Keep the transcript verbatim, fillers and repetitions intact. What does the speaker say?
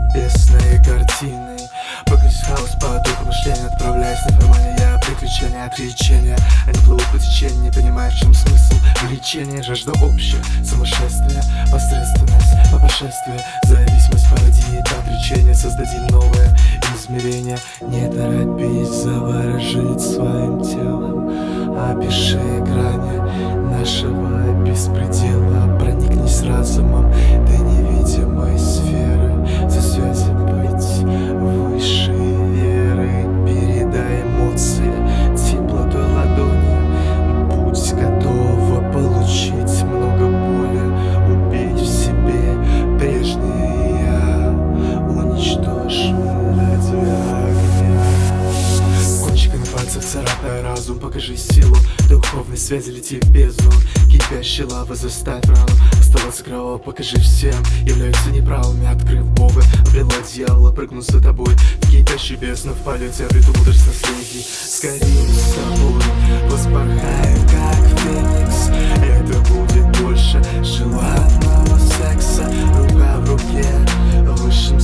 небесной картиной. Погрузись в хаос, поток мышления, отправляясь на формальные приключения, отречения. Они плывут по течению, не понимая, в чем смысл влечения. Жажда общая, сумасшествие, посредственность, по прошествии, зависимость, породи отречения. Создадим новое измерение. Не торопись заворожить своим телом, опиши грани нашего беспредела. Проникнись разумом до невидимой сферы, за связи быть выше веры. Передай эмоции теплотой ладони, будь готова получить много боли. Убей в себе прежнее я, уничтожь ради огня. Кончиками пальцев царапая разум, покажи силу духовной связи, лети в бездну. Кипящая лава, заставь рану оставаться кроваво, покажи всем. Являются неправыми, открыв Бога, обрела дьявола, прыгну за тобой в кипящую бездну. В полете обрету мудрость наследий, скорее с тобой воспорхаю, как феникс. Это будет больше желанного секса, рука в руке, выше